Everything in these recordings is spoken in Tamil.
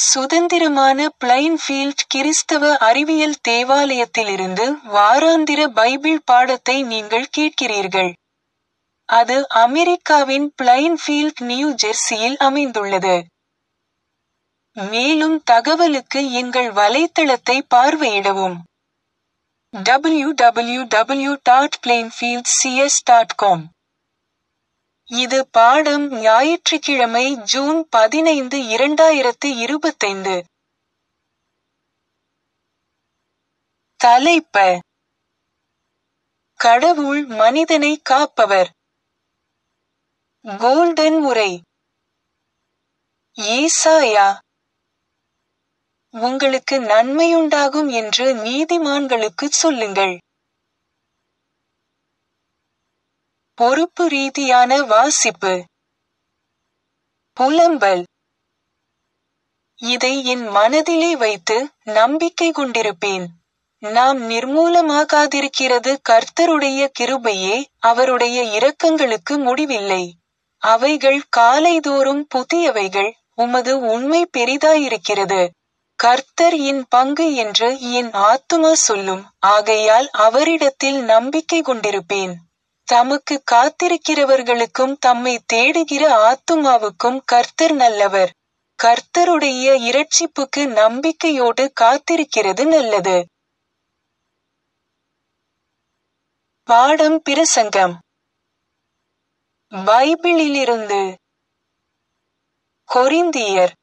சுதந்திரமான பிளைன்ஃபீல்ட் கிறிஸ்தவ அறிவியல் தேவாலயத்திலிருந்து வாராந்திர பைபிள் பாடத்தை நீங்கள் கேட்கிறீர்கள். அது அமெரிக்காவின் பிளைன்ஃபீல்ட், நியூ ஜெர்சியில் அமைந்துள்ளது. மேலும் தகவலுக்கு எங்கள் வலைத்தளத்தை பார்வையிடவும். www.plainfieldcs.com. இது பாடம் ஞாயிற்றுக்கிழமை ஜூன் 15, 2025. தலைப்பு: கடவுள் மனிதனை காப்பவர். கோல்டன் உரை. ஏசாயா: உங்களுக்கு நன்மையுண்டாகும் என்று நீதிமான்களுக்குச் சொல்லுங்கள். பொறுப்பு ரீதியான வாசிப்பு. புலம்பல்: இதை என் மனதிலே வைத்து நம்பிக்கை கொண்டிருப்பேன். நாம் நிர்மூலமாகாதிருக்கிறது கர்த்தருடைய கிருபையே, அவருடைய இரக்கங்களுக்கு முடிவில்லை. அவைகள் காலைதோறும் புதியவைகள், உமது உண்மை பெரிதாயிருக்கிறது. கர்த்தர் என் பங்கு என்று என் ஆத்துமா சொல்லும், ஆகையால் அவரிடத்தில் நம்பிக்கை கொண்டிருப்பேன். தமக்கு காத்திருக்கிறவர்களுக்கும் தம்மை தேடுகிற ஆத்துமாவுக்கும் கர்த்தர் நல்லவர். கர்த்தருடைய இரட்சிப்புக்கு நம்பிக்கையோடு காத்திருக்கிறது நல்லது. பாடம் பிரசங்கம். பைபிளிலிருந்து. கொரிந்தியர்: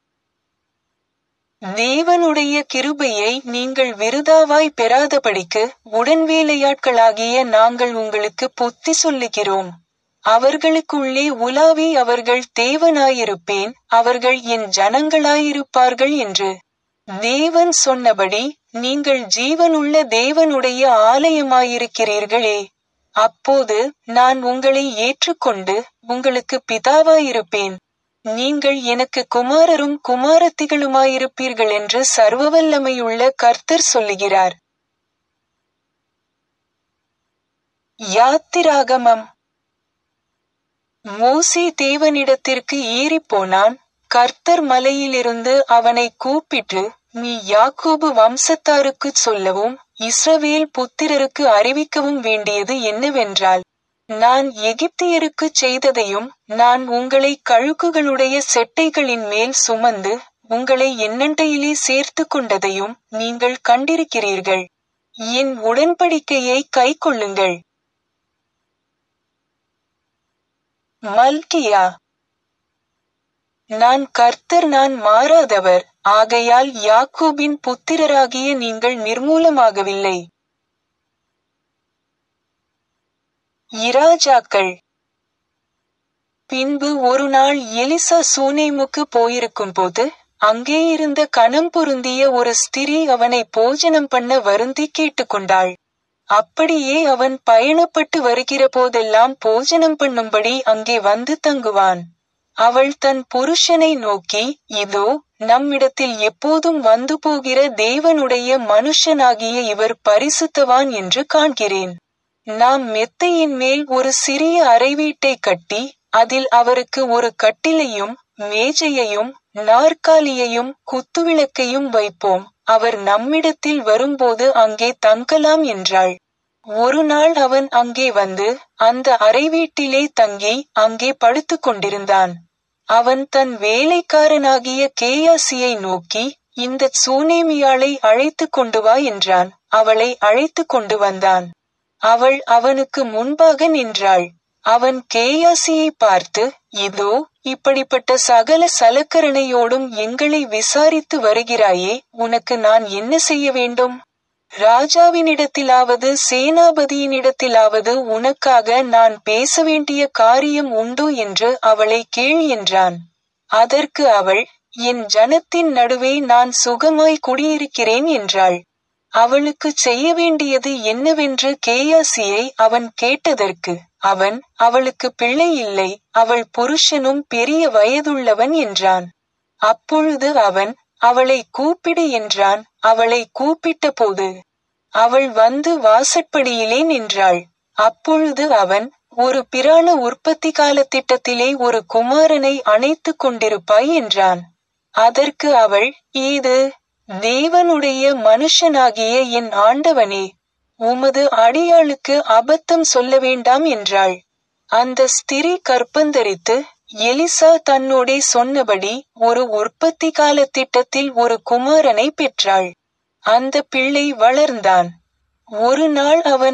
தேவனுடைய கிருபையை நீங்கள் விருதாவாய் பெறாதபடிக்கு உடன்வேலையாட்களாகிய நாங்கள் உங்களுக்கு புத்தி சொல்லுகிறோம். அவர்களுக்குள்ளே உலாவி அவர்கள் தேவனாயிருப்பேன், அவர்கள் என் ஜனங்களாயிருப்பார்கள் என்று. தேவன் சொன்னபடி நீங்கள் ஜீவனுள்ள தேவனுடைய ஆலயமாயிருக்கிறீர்களே. அப்போது நான் உங்களை ஏற்றுக்கொண்டு உங்களுக்கு பிதாவாயிருப்பேன். நீங்கள் எனக்கு குமாரரும் குமாரத்திகளுமாயிருப்பீர்கள் என்று சர்வவல்லமையுள்ள கர்த்தர் சொல்லுகிறார். யாத்திராகமம். மோசே தேவனிடத்திற்கு ஏறிப்போனான். கர்த்தர் மலையிலிருந்து அவனை கூப்பிட்டு, நீ யாக்கோபு வம்சத்தாருக்குச் சொல்லவும் இஸ்ரவேல் புத்திரருக்கு அறிவிக்கவும் வேண்டியது என்னவென்றால், நான் எகிப்தியருக்குச் செய்ததையும், நான் உங்களை கழுகுகளுடைய செட்டைகளின் மேல் சுமந்து உங்களை என்னண்டையிலே சேர்த்து கொண்டதையும் நீங்கள் கண்டிருக்கிறீர்கள். என் உடன்படிக்கையை கைக்கொள்ளுங்கள். மல்கியா: நான் கர்த்தர், நான் மாறாதவர், ஆகையால் யாக்கோபின் புத்திரராகிய நீங்கள் நிர்மூலமாகவில்லை. இராஜாக்கள். பின்பு ஒரு நாள் எலிசா சூனேமுக்கு போயிருக்கும்போது, அங்கே இருந்த கனம் பொருந்திய ஒரு ஸ்திரீ அவனை போஜனம் பண்ண வருந்தி கேட்டுக்கொண்டாள். அப்படியே அவன் பயணப்பட்டு வருகிற போதெல்லாம் போஜனம் பண்ணும்படி அங்கே வந்து தங்குவான். அவள் தன் புருஷனை நோக்கி, இதோ, நம்மிடத்தில் எப்போதும் வந்து போகிற தேவனுடைய மனுஷனாகிய இவர் பரிசுத்தவான் என்று காண்கிறேன். நாம் மெத்தையின் மேல் ஒரு சிறிய அறைவீட்டை கட்டி, அதில் அவருக்கு ஒரு கட்டிலையும் மேஜையையும் நாற்காலியையும் குத்துவிளக்கையும் வைப்போம். அவர் நம்மிடத்தில் வரும்போது அங்கே தங்கலாம் என்றாள். ஒரு நாள் அவன் அங்கே வந்து அந்த அறைவீட்டிலே தங்கி அங்கே படுத்துக் கொண்டிருந்தான். அவன் தன் வேலைக்காரனாகிய கேயாசியை நோக்கி, இந்தச் சூனேமியாளை அழைத்து கொண்டு வா என்றான். அவளை அழைத்து கொண்டு வந்தான். அவள் அவனுக்கு முன்பாக நின்றாள். அவன் கேயாசியை பார்த்து, இதோ, இப்படிப்பட்ட சகல சலக்கரணையோடும் எங்களை விசாரித்து வருகிறாயே, உனக்கு நான் என்ன செய்ய வேண்டும்? ராஜாவினிடத்திலாவது சேனாபதியினிடத்திலாவது உனக்காக நான் பேச வேண்டிய காரியம் உண்டோ என்று அவளை கேள் என்றான். அதற்கு அவள், என் ஜனத்தின் நடுவே நான் சுகமாய் குடியிருக்கிறேன் என்றாள். அவளுக்குச் செய்ய வேண்டியது என்னவென்று கேயாசியை அவன் கேட்டதற்கு அவன், அவளுக்கு பிள்ளை இல்லை, அவள் புருஷனும் பெரிய வயதுள்ளவன் என்றான். அப்பொழுது அவன், அவளை கூப்பிடு என்றான். அவளை கூப்பிட்டபோது அவள் வந்து வாசற்படியிலே நின்றாள். அப்பொழுது அவன், ஒரு பிராண உற்பத்தி கால திட்டத்திலே ஒரு குமாரனை அணைத்துக் கொண்டிருப்பாய் என்றான். அதற்கு அவள், "இது தேவனுடைய மனுஷனாகிய என் ஆண்டவனே, உமது அடியாளுக்கு அபத்தம் சொல்ல வேண்டாம்" என்றாள். அந்த ஸ்திரீ கர்ப்பந்தரித்து, எலிசா தன்னோடே சொன்னபடி ஒரு உற்பத்தி கால திட்டத்தில் ஒரு குமாரனை பெற்றாள். அந்த பிள்ளை வளர்ந்தான். ஒரு நாள் அவன்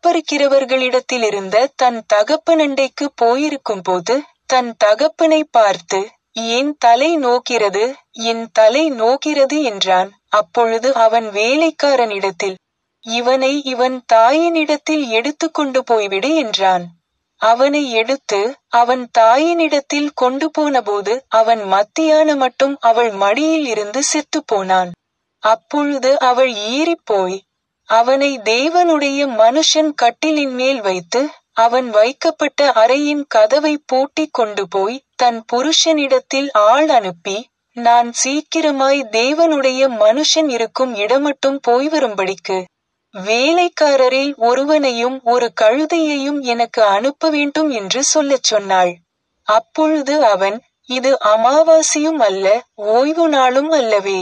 அறுப்பறுக்கிறவர்களிடத்திலிருந்த தன் தகப்பனண்டைக்கு போயிருக்கும்போது தன் தகப்பனை பார்த்து, "என் தலை நோகிறது, என் தலை நோகிறது" என்றான். அப்பொழுது அவன் வேலைக்காரனிடத்தில், "இவனை இவன் தாயினிடத்தில் எடுத்துக்கொண்டு போய்விடு" என்றான். அவனை எடுத்து அவன் தாயினிடத்தில் கொண்டு போனபோது அவன் மத்தியான மட்டும் அவள் மடியில் இருந்து செத்துப்போனான். அப்பொழுது அவள் ஏறிப்போய் அவனை தேவனுடைய மனுஷன் கட்டிலின் மேல் வைத்து அவன் வைக்கப்பட்ட அறையின் கதவை பூட்டிக் கொண்டு போய் தன் புருஷனிடத்தில் ஆள் அனுப்பி, "நான் சீக்கிரமாய் தேவனுடைய மனுஷன் இருக்கும் இடமட்டும் போய் வரும்படிக்கு வேலைக்காரரில் ஒருவனையும் ஒரு கழுதையையும் எனக்கு அனுப்ப வேண்டும்" என்று சொல்லச் சொன்னாள். அப்பொழுது அவன், "இது அமாவாசையும் அல்ல, ஓய்வு நாளும் அல்லவே.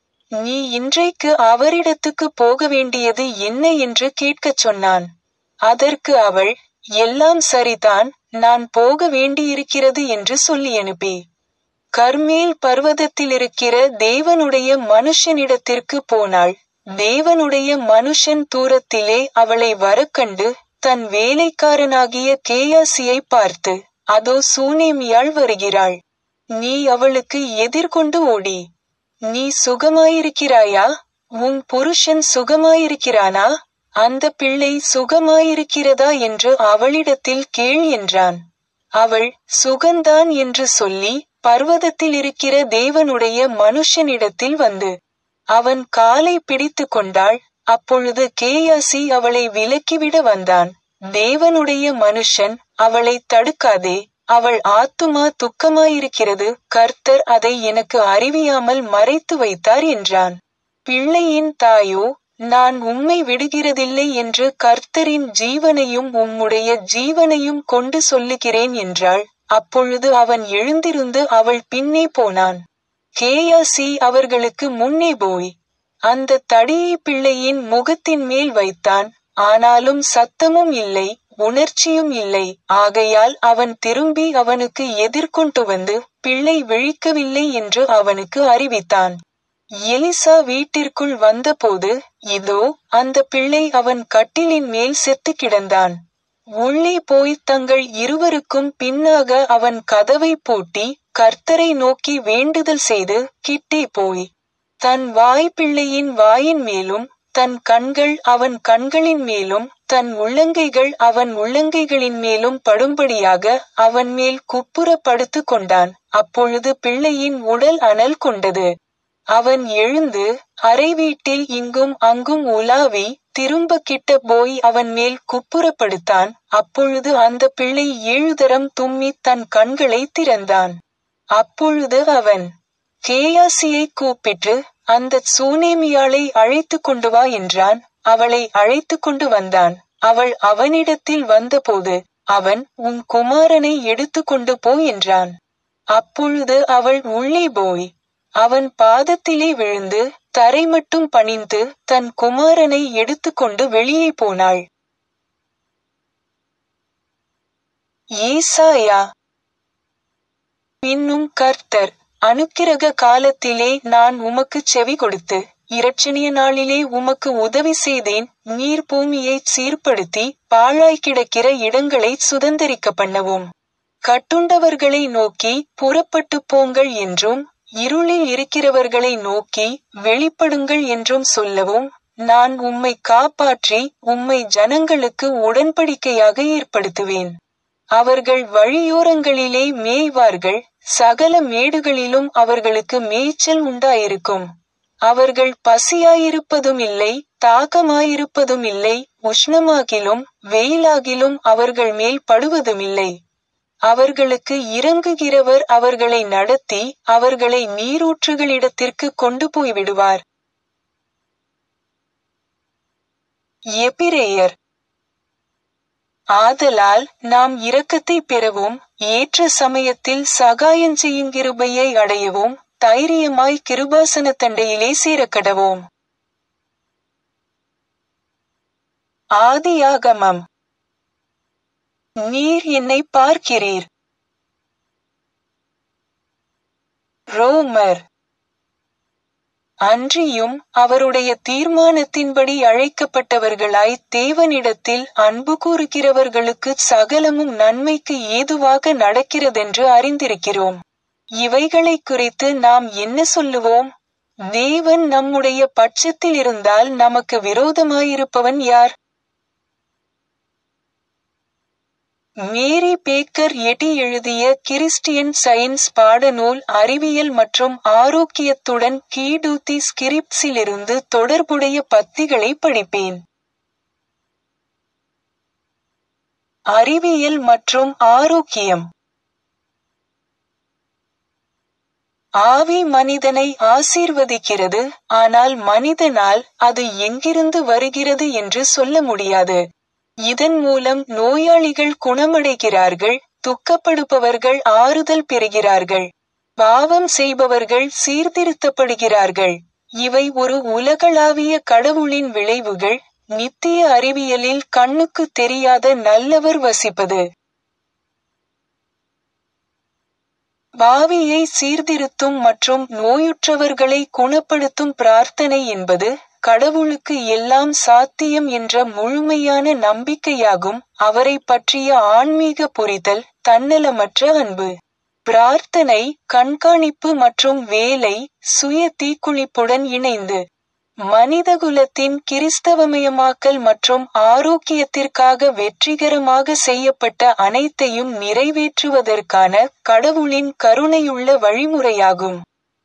நீ இன்றைக்கு அவரிடத்துக்கு போக வேண்டியது என்ன என்று கேட்கச் சொன்னான். அதற்கு அவள், "எல்லாம் சரிதான், நான் போக வேண்டியிருக்கிறது" என்று சொல்லியனுப்பி கர்மேல் பர்வதத்திலிருக்கிற தேவனுடைய மனுஷனிடத்திற்கு போனாள். தேவனுடைய மனுஷன் தூரத்திலே அவளை வரக்கண்டு தன் வேலைக்காரனாகிய கேயாசியை பார்த்து, "அதோ சூனேமியாள் வருகிறாள், நீ அவளுக்கு எதிர்கொண்டு ஓடி, நீ சுகமாயிருக்கிறாயா? உன் புருஷன் சுகமாயிருக்கிறானா? அந்த பிள்ளை சுகமாயிருக்கிறதா என்று அவளிடத்தில் கேள்" என்றான். அவள், "சுகந்தான்" என்று சொல்லி பர்வதத்தில் இருக்கிற தேவனுடைய மனுஷனிடத்தில் வந்து அவன் காலை பிடித்து கொண்டாள். அப்பொழுது கேயாசி அவளை விலக்கிவிட வந்தான். தேவனுடைய மனுஷன், "அவளை தடுக்காதே, அவள் ஆத்துமா துக்கமாயிருக்கிறது, கர்த்தர் அதை எனக்கு அறிவியாமல் மறைத்து வைத்தார்" என்றான். பிள்ளையின் தாயோ, "நான் உம்மை விடுகிறதில்லை என்று கர்த்தரின் ஜீவனையும் உம்முடைய ஜீவனையும் கொண்டு சொல்லுகிறேன்" என்றாள். அப்பொழுது அவன் எழுந்திருந்து அவள் பின்னே போனான். கேயாசி அவர்களுக்கு முன்னே போய் அந்த தடியை பிள்ளையின் முகத்தின் மேல் வைத்தான். ஆனாலும் சத்தமும் இல்லை, உணர்ச்சியும் இல்லை. ஆகையால் அவன் திரும்பி அவனுக்கு எதிர்கொண்டு வந்து பிள்ளை விழிக்கவில்லை என்று அவனுக்கு அறிவித்தான். எலிசா வீட்டிற்குள் வந்தபோது, இதோ அந்த பிள்ளை அவன் கட்டிலின் மேல் செத்து கிடந்தான். உள்ளே போய் தங்கள் இருவருக்கும் பின்னாக அவன் கதவை பூட்டி கர்த்தரை நோக்கி வேண்டுதல் செய்து கிட்டே போய் தன் வாய் பிள்ளையின் வாயின் மேலும் தன் கண்கள் அவன் கண்களின் மேலும் தன் உள்ளங்கைகள் அவன் உள்ளங்கைகளின் மேலும் படும்படியாக அவன் மேல் குப்புற படுத்து கொண்டான். அப்பொழுது பிள்ளையின் உடல் அனல் கொண்டது. அவன் எழுந்து அறை வீட்டில் இங்கும் அங்கும் உலாவி திரும்ப கிட்ட போய் அவன் மேல் குப்புறப்படுத்தான். அப்பொழுது அந்த பிள்ளை 7 தரம் தும்மி தன் கண்களை திறந்தான். அப்பொழுது அவன் கேயாசியை கூப்பிட்டு, "அந்தச் சூனேமியாளை அழைத்து கொண்டு வா" என்றான். அவளை அழைத்து கொண்டு வந்தான். அவள் அவனிடத்தில் வந்தபோது அவன், "உன் குமாரனை எடுத்து கொண்டு போ" என்றான். அப்பொழுது அவள் உள்ளே போய் அவன் பாதத்திலே விழுந்து தரை மட்டும் பணிந்து தன் குமாரனை எடுத்துக்கொண்டு வெளியே போனாள். ஏசாயா. பின்னும் கர்த்தர், "அனுக்கிரக காலத்திலே நான் உமக்குச் செவி கொடுத்து இரட்சணிய நாளிலே உமக்கு உதவி செய்தேன். நீர் பூமியைச் சீர்படுத்தி பாழாய் கிடக்கிற இடங்களைச் சுதந்தரிக்க பண்ணவும், கட்டுண்டவர்களை நோக்கி புறப்பட்டு போங்கள் என்றும் இருளில் இருக்கிறவர்களை நோக்கி வெளிப்படுங்கள் என்றும் சொல்லவும், நான் உம்மை காப்பாற்றி உம்மை ஜனங்களுக்கு உடன்படிக்கையாக ஏற்படுத்துவேன். அவர்கள் வழியோரங்களிலே மேய்வார்கள், சகல மேடுகளிலும் அவர்களுக்கு மேய்ச்சல் உண்டாயிருக்கும். அவர்கள் பசியாயிருப்பதுமில்லை, தாகமாயிருப்பதுமில்லை, உஷ்ணமாகிலும் வெயிலாகிலும் அவர்கள் மேல் படுவதுமில்லை. அவர்களுக்கு இரங்குகிறவர் அவர்களை நடத்தி அவர்களை நீரூற்றுகளிடத்திற்கு கொண்டு போய்விடுவார்." எபிரெயர். ஆதலால் நாம் இரக்கத்தை பெறவும் ஏற்ற சமயத்தில் சகாயஞ்செய்யுங்கிருபையை அடையவும் தைரியமாய் கிருபாசனத்தண்டையிலே சேரக்கடவோம். ஆதியாகமம். நீர் என்னை பார்க்கிறீர். ரோமர். அன்றியும் அவருடைய தீர்மானத்தின்படி அழைக்கப்பட்டவர்களாய் தேவனிடத்தில் அன்பு கூறுகிறவர்களுக்குச் சகலமும் நன்மைக்கு ஏதுவாக நடக்கிறதென்று அறிந்திருக்கிறோம். இவைகளைக் குறித்து நாம் என்ன சொல்லுவோம்? தேவன் நம்முடைய பட்சத்தில் இருந்தால் நமக்கு விரோதமாயிருப்பவன் யார்? மேரி பேக்கர் எட்டி எழுதிய கிறிஸ்டியன் சயின்ஸ் பாடநூல் அறிவியல் மற்றும் ஆரோக்கியத்துடன் கீடூத்தி ஸ்கிரிப்ட்ஸிலிருந்து தொடர்புடைய பத்திகளை படிப்பேன். அறிவியல் மற்றும் ஆரோக்கியம். ஆவி மனிதனை ஆசீர்வதிக்கிறது, ஆனால் மனிதனால் அது எங்கிருந்து வருகிறது என்று சொல்ல முடியாது. இதன் மூலம் நோயாளிகள் குணமடைகிறார்கள், துக்கப்படுபவர்கள் ஆறுதல் பெறுகிறார்கள், பாவம் செய்பவர்கள் சீர்திருத்தப்படுகிறார்கள். இவை ஒரு உலகளாவிய கடவுளின் விளைவுகள். நித்திய அறிவியலில் கண்ணுக்கு தெரியாத நல்லவர் வசிப்பது. பாவியை சீர்திருத்தும் மற்றும் நோயுற்றவர்களை குணப்படுத்தும் பிரார்த்தனை என்பது கடவுளுக்கு எல்லாம் சாத்தியம் என்ற முழுமையான நம்பிக்கையாகும். அவரை பற்றிய ஆன்மீக புரிதல், தன்னலமற்ற அன்பு. பிரார்த்தனை, கண்காணிப்பு மற்றும் வேலை, சுய தீக்குளிப்புடன் இணைந்து மனிதகுலத்தின் கிறிஸ்தவமயமாக்கல் மற்றும் ஆரோக்கியத்திற்காக வெற்றிகரமாக செய்யப்பட்ட அனைத்தையும் நிறைவேற்றுவதற்கான கடவுளின் கருணையுள்ள வழிமுறையாகும்.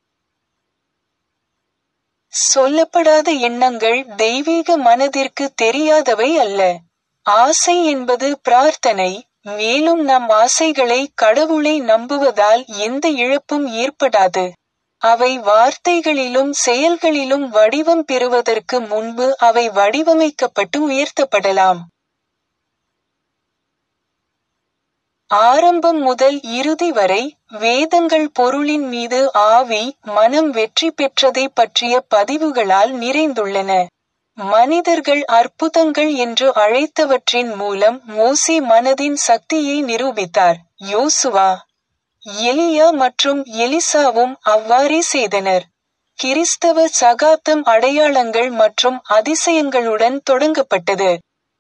சொல்லப்படாத எண்ணங்கள் தெய்வீக மனதிற்கு தெரியாதவை அல்ல. ஆசை என்பது பிரார்த்தனை, மேலும் நம் ஆசைகளை கடவுளை நம்புவதால் எந்த இழப்பும் ஏற்படாது. அவை வார்த்தைகளிலும் செயல்களிலும் வடிவம் பெறுவதற்கு முன்பு அவை வடிவமைக்கப்பட்டு உயர்த்தப்படலாம். ஆரம்பம் முதல் இறுதி வரை, வேதங்கள் பொருளின் மீது ஆவி, மனம் வெற்றி பெற்றதை பற்றிய பதிவுகளால் நிறைந்துள்ளன. மனிதர்கள் அற்புதங்கள் என்று அழைத்தவற்றின் மூலம் மோசே மனதின் சக்தியை நிரூபித்தார். யோசுவா, எலியா மற்றும் எலிசாவும் அவ்வாறே செய்தனர். கிறிஸ்தவ சகாப்தம் அடையாளங்கள் மற்றும் அதிசயங்களுடன் தொடங்கப்பட்டது.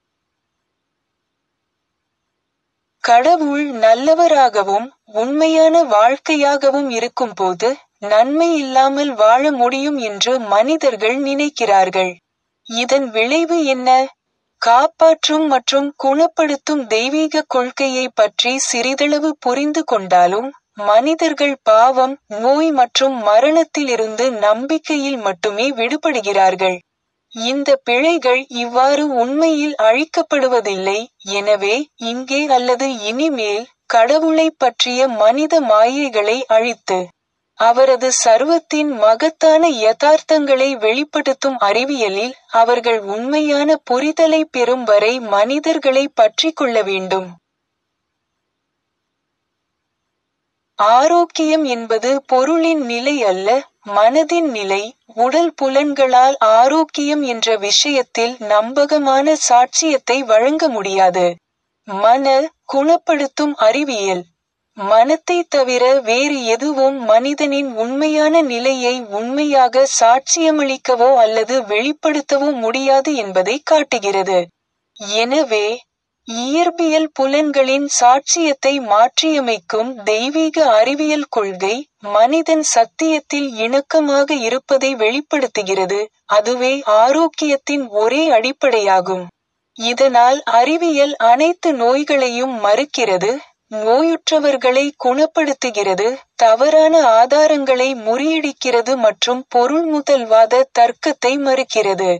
கடவுள் நல்லவராகவும் உண்மையான வாழ்க்கையாகவும் இருக்கும்போது நன்மை இல்லாமல் வாழ முடியும் என்று மனிதர்கள் நினைக்கிறார்கள். இதன் விளைவு என்ன? காப்பாற்றும் மற்றும் குணப்படுத்தும் தெய்வீக கொள்கையை பற்றி சிறிதளவு புரிந்து கொண்டாலும் மனிதர்கள் பாவம், நோய் மற்றும் மரணத்திலிருந்து நம்பிக்கையில் மட்டுமே விடுபடுகிறார்கள். இந்த பிழைகள் இவ்வாறு உண்மையில் அழிக்கப்படுவதில்லை. எனவே இங்கே அல்லது இனிமேல் கடவுளைப் பற்றிய மனித மாயைகளை அழித்து அவரது சர்வத்தின் மகத்தான யதார்த்தங்களை வெளிப்படுத்தும் அறிவியலில் அவர்கள் உண்மையான புரிதலை பெறும் வரை மனிதர்களை பற்றிக்கொள்ள வேண்டும். ஆரோக்கியம் என்பது பொருளின் நிலை அல்ல, மனதின் நிலை. உடல் புலன்களால் ஆரோக்கியம் என்ற விஷயத்தில் நம்பகமான சாட்சியத்தை வழங்க முடியாது. மன குணப்படுத்தும் அறிவியல். மனத்தை தவிர வேறு எதுவும் மனிதனின் உண்மையான நிலையை உண்மையாக சாட்சியமளிக்கவோ அல்லது வெளிப்படுத்தவோ முடியாது என்பதை காட்டுகிறது. எனவே இயற்பியல் புலன்களின் சாட்சியத்தை மாற்றியமைக்கும் தெய்வீக அறிவியல் கொள்கை மனிதன் சத்தியத்தில் இணக்கமாக இருப்பதை வெளிப்படுத்துகிறது. அதுவே ஆரோக்கியத்தின் ஒரே அடிப்படையாகும். இதனால் அறிவியல் அனைத்து நோய்களையும் மறுக்கிறது, நோயுற்றவர்களை குணப்படுத்துகிறது, தவறான ஆதாரங்களை முறியடிக்கிறது மற்றும் பொருள்முதல்வாத தர்க்கத்தை மறுக்கிறது.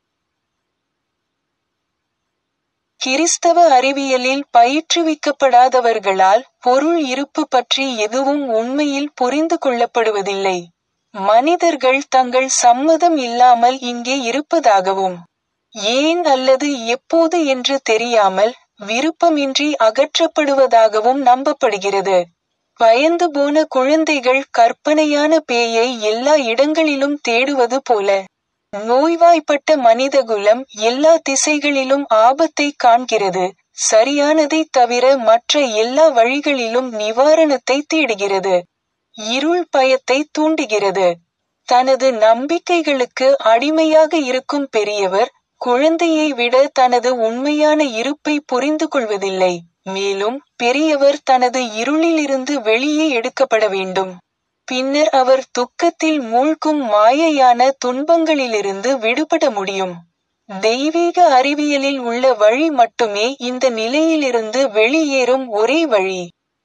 கிறிஸ்தவ அறிவியலில் பயிற்றுவிக்கப்படாதவர்களால் பொருள் இருப்பு பற்றி எதுவும் உண்மையில் புரிந்து கொள்ளப்படுவதில்லை. மனிதர்கள் தங்கள் சம்மதம் இல்லாமல் இங்கே இருப்பதாகவும் ஏன் அல்லது எப்போது என்று தெரியாமல் விருப்பமின்றி அகற்றப்படுவதாகவும் நம்பப்படுகிறது. பயந்து போன குழந்தைகள் கற்பனையான பேயை எல்லா இடங்களிலும் தேடுவது போல. நோய்வாய்ப்பட்ட மனிதகுலம் எல்லா திசைகளிலும் ஆபத்தை காண்கிறது. சரியானதை தவிர மற்ற எல்லா வழிகளிலும் நிவாரணத்தை தேடுகிறது. இருள் பயத்தை தூண்டுகிறது. தனது நம்பிக்கைகளுக்கு அடிமையாக இருக்கும் பெரியவர், குழந்தையை விட தனது உண்மையான இருப்பை புரிந்து கொள்வதில்லை. மேலும் பெரியவர் தனது இருளிலிருந்து வெளியே எடுக்கப்பட வேண்டும். பின்னர் அவர் துக்கத்தில் மூழ்கும் மாயையான துன்பங்களிலிருந்து விடுபட முடியும். தெய்வீக அறிவியலில் உள்ள வழி மட்டுமே இந்த நிலையிலிருந்து வெளியேறும் ஒரே வழி.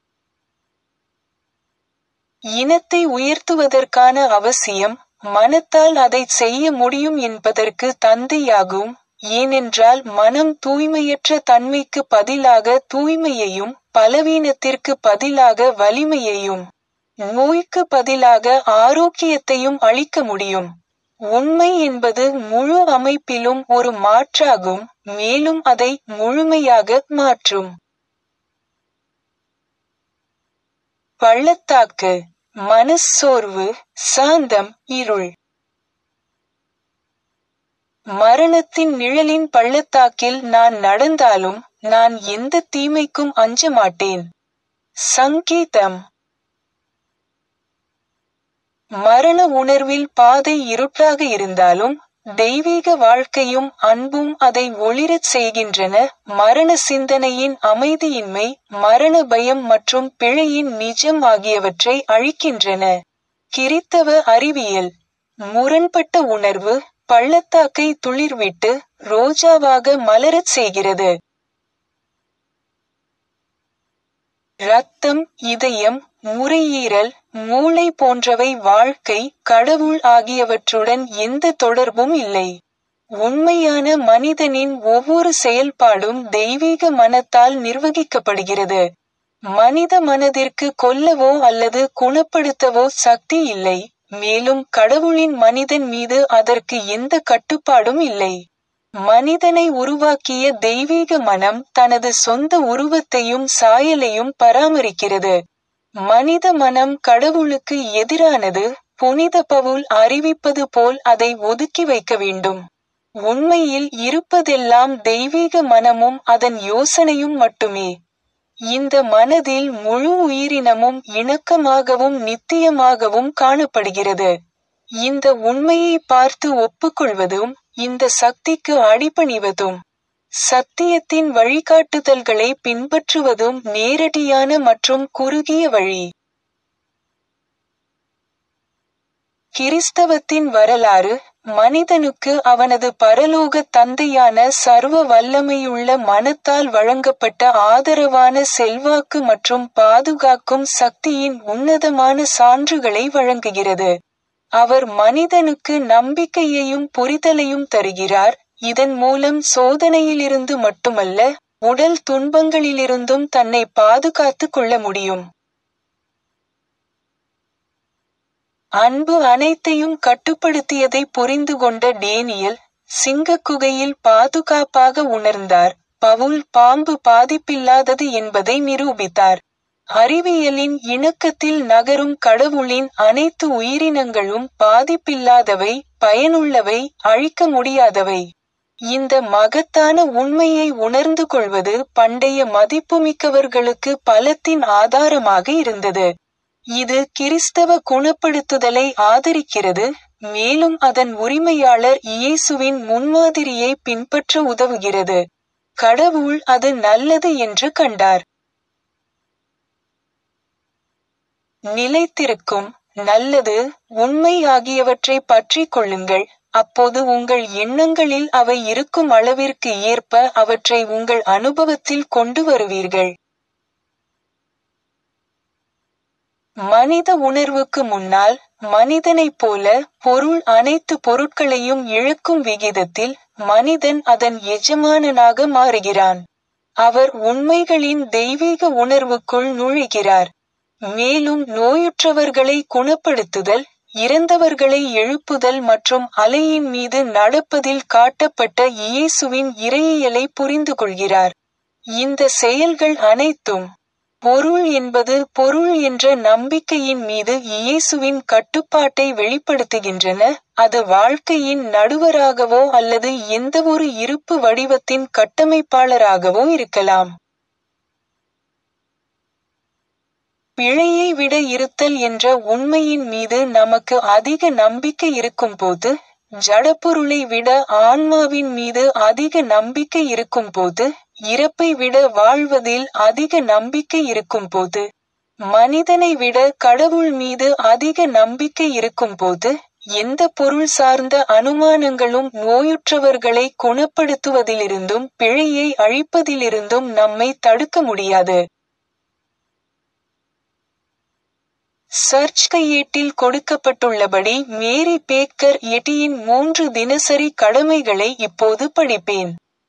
இனத்தை உயர்த்துவதற்கான அவசியம், மனத்தால் அதைச் செய்ய முடியும் என்பதற்கு தந்தையாகும். ஏனென்றால் மனம் தூய்மையற்ற தன்மைக்கு பதிலாக தூய்மையையும், பலவீனத்திற்கு பதிலாக வலிமையையும், நோய்க்கு பதிலாக ஆரோக்கியத்தையும் அளிக்க முடியும். உண்மை என்பது முழு அமைப்பிலும் ஒரு மாற்றாகும், மேலும் அதை முழுமையாக மாற்றும். பள்ளத்தாக்கு. மனச்சோர்வு, சாந்தம், இருள். மரணத்தின் நிழலின் பள்ளத்தாக்கில் நான் நடந்தாலும் நான் எந்த தீமைக்கும் அஞ்ச மாட்டேன். சங்கீதம். மரண உணர்வில் பாதை இருட்டாக இருந்தாலும் தெய்வீக வாழ்க்கையும் அன்பும் அதை ஒளிரச் செய்கின்றன. மரண சிந்தனையின் அமைதியின்மை, மரண பயம் மற்றும் பிழையின் நிஜம் ஆகியவற்றை அழிக்கின்றன. கிறித்தவ அறிவியல். முரண்பட்ட உணர்வு பள்ளத்தாக்கை துளிர்விட்டு ரோஜாவாக மலரச் செய்கிறது. இரத்தம், இதயம், நுரையீரல், மூளை போன்றவை வாழ்க்கை, கடவுள் ஆகியவற்றுடன் எந்த தொடர்பும் இல்லை. உண்மையான மனிதனின் ஒவ்வொரு செயல்பாடும் தெய்வீக மனத்தால் நிர்வகிக்கப்படுகிறது. மனித மனதிற்கு கொல்லவோ அல்லது குணப்படுத்தவோ சக்தி இல்லை, மேலும் கடவுளின் மனிதன் மீது அதற்கு எந்த கட்டுப்பாடும் இல்லை. மனிதனை உருவாக்கிய தெய்வீக மனம் தனது சொந்த உருவத்தையும் சாயலையும் பராமரிக்கிறது. மனித மனம் கடவுளுக்கு எதிரானது. புனித பவுல் அறிவிப்பது போல் அதை ஒதுக்கி வைக்க வேண்டும். உண்மையில் இருப்பதெல்லாம் தெய்வீக மனமும் அதன் யோசனையும் மட்டுமே. இந்த மனதில் முழு உயிரினமும் இணக்கமாகவும் நித்தியமாகவும் காணப்படுகிறது. இந்த உண்மையை பார்த்து ஒப்புக்கொள்வதும் இந்த சக்திக்கு அடிபணிவதும் சத்தியத்தின் வழிகாட்டுதல்களை பின்பற்றுவதும் நேரடியான மற்றும் குறுகிய வழி. கிறிஸ்தவத்தின் வரலாறு மனிதனுக்கு அவனது பரலோக தந்தையான சர்வ வல்லமையுள்ள மனத்தால் வழங்கப்பட்ட ஆதரவான செல்வாக்கு மற்றும் பாதுகாக்கும் சக்தியின் உன்னதமான சான்றுகளை வழங்குகிறது. அவர் மனிதனுக்கு நம்பிக்கையையும் புரிதலையும் தருகிறார். இதன் மூலம் சோதனையிலிருந்து மட்டுமல்ல, உடல் துன்பங்களிலிருந்தும் தன்னை பாதுகாத்துக் கொள்ள முடியும். அன்பு அனைத்தையும் கட்டுப்படுத்தியதை புரிந்து கொண்ட டேனியல் சிங்கக்குகையில் பாதுகாப்பாக உணர்ந்தார். பவுல் பாம்பு பாதிப்பில்லாதது என்பதை நிரூபித்தார். அறிவியலின் இணக்கத்தில் நகரும் கடவுளின் அனைத்து உயிரினங்களும் பாதிப்பில்லாதவை, பயனுள்ளவை, அழிக்க முடியாதவை. இந்த மகத்தான உண்மையை உணர்ந்து கொள்வது பண்டைய மதிப்புமிக்கவர்களுக்கு பலத்தின் ஆதாரமாக இருந்தது. இது கிறிஸ்தவ குணப்படுத்துதலை ஆதரிக்கிறது, மேலும் அதன் உரிமையாளர் இயேசுவின் முன்மாதிரியை பின்பற்ற உதவுகிறது. கடவுள் அது நல்லது என்று கண்டார். நிலைத்திருக்கும், நல்லது, உண்மை ஆகியவற்றை பற்றிக் கொள்ளுங்கள். அப்போது உங்கள் எண்ணங்களில் அவை இருக்கும் அளவிற்கு ஏற்ப அவற்றை உங்கள் அனுபவத்தில் கொண்டு வருவீர்கள். மனித உணர்வுக்கு முன்னால், மனிதனைப் போல, பொருள் அனைத்து பொருட்களையும் இழக்கும் விகிதத்தில், மனிதன் அதன் எஜமானனாக மாறுகிறான். அவர் உண்மைகளின் தெய்வீக உணர்வுக்குள் நுழைகிறார். மேலும் நோயுற்றவர்களை குணப்படுத்துதல், இறந்தவர்களை எழுப்புதல் மற்றும் அலையின் மீது நடப்பதில் காட்டப்பட்ட இயேசுவின் இறையியலை புரிந்து கொள்கிறார். இந்த செயல்கள் அனைத்தும் பொருள் என்பது பொருள் என்ற நம்பிக்கையின் மீது இயேசுவின் கட்டுப்பாட்டை வெளிப்படுத்துகின்றன, அது வாழ்க்கையின் நடுவராகவோ அல்லது எந்தவொரு இருப்பு வடிவத்தின் கட்டமைப்பாளராகவோ இருக்கலாம். பிழையை விட இருத்தல் என்ற உண்மையின் மீது நமக்கு அதிக நம்பிக்கை இருக்கும்போது, ஜடப்பொருளை விட ஆன்மாவின் மீது அதிக நம்பிக்கை இருக்கும்போது, இறப்பை விட வாழ்வதில் அதிக நம்பிக்கை இருக்கும்போது, மனிதனை விட கடவுள் மீது அதிக நம்பிக்கை இருக்கும்போது, எந்த பொருள் சார்ந்த அனுமானங்களும் நோயுற்றவர்களை குணப்படுத்துவதிலிருந்தும் பிழையை அழிப்பதிலிருந்தும் நம்மை தடுக்க முடியாது. சர்ச் கையேட்டில் கொடுக்கப்பட்டுள்ளபடி மேரி பேக்கர் எட்டியின் 3 தினசரி கடமைகளை இப்போது படிப்பேன்.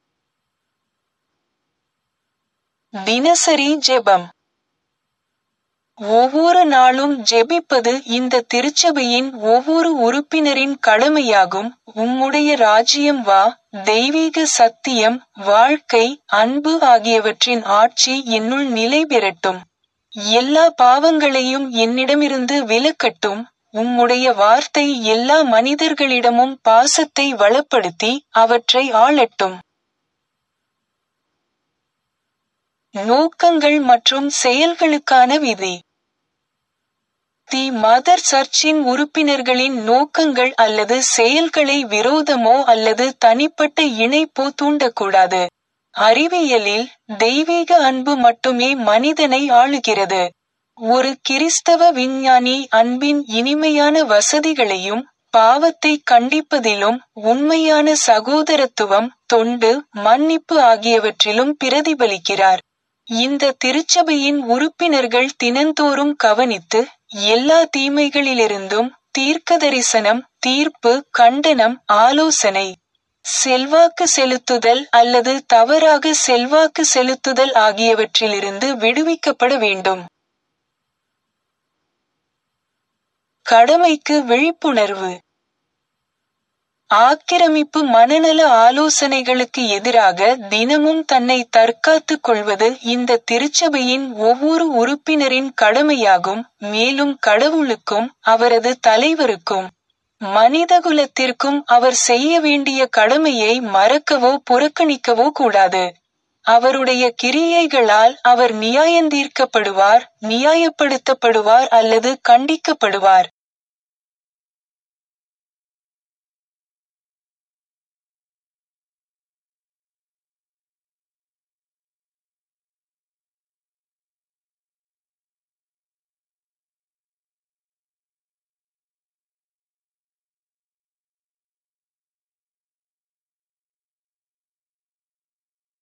தினசரி ஜெபம். ஒவ்வொரு நாளும் ஜெபிப்பது இந்த திருச்சபையின் ஒவ்வொரு உறுப்பினரின் கடமையாகும். உம்முடைய ராஜ்யம் வா, தெய்வீக சத்தியம், வாழ்க்கை, அன்பு ஆகியவற்றின் ஆட்சி என்னுள் நிலை பெறட்டும். எல்லா பாவங்களையும் என்னிடமிருந்து விலக்கட்டும். உம்முடைய வார்த்தை எல்லா மனிதர்களிடமும் பாசத்தை வளப்படுத்தி அவற்றை ஆளட்டும். நோக்கங்கள் மற்றும் செயல்களுக்கான விதி. தி மதர் சர்ச்சின் உறுப்பினர்களின் நோக்கங்கள் அல்லது செயல்களை விரோதமோ அல்லது தனிப்பட்ட இணைப்போ தூண்டக்கூடாது. அறிவியலில், தெய்வீக அன்பு மட்டுமே மனிதனை ஆளுகிறது. ஒரு கிறிஸ்தவ விஞ்ஞானி அன்பின் இனிமையான வசதிகளையும், பாவத்தை கண்டிப்பதிலும், உண்மையான சகோதரத்துவம், தொண்டு, மன்னிப்பு ஆகியவற்றிலும் பிரதிபலிக்கிறார். இந்த திருச்சபையின் உறுப்பினர்கள் தினந்தோறும் கவனித்து, எல்லா தீமைகளிலிருந்தும் தீர்க்கதரிசனம், தீர்ப்பு, கண்டனம், ஆலோசனை, செல்வாக்கு செலுத்துதல் அல்லது தவறாக செல்வாக்கு செலுத்துதல் ஆகியவற்றிலிருந்து விடுவிக்கப்பட வேண்டும். கடமைக்கு விழிப்புணர்வு. ஆக்கிரமிப்பு மனநல ஆலோசனைகளுக்கு எதிராக தினமும் தன்னை தற்காத்துக் கொள்வது இந்த திருச்சபையின் ஒவ்வொரு உறுப்பினரின் கடமையாகும். மேலும் கடவுளுக்கும், அவரது தலைவருக்கும், மனிதகுலத்திற்கும் அவர் செய்ய வேண்டிய கடமையை மறக்கவோ புறக்கணிக்கவோ கூடாது. அவருடைய கிரியைகளால் அவர் நியாயந்தீர்க்கப்படுவார், நியாயப்படுத்தப்படுவார் அல்லது கண்டிக்கப்படுவார்.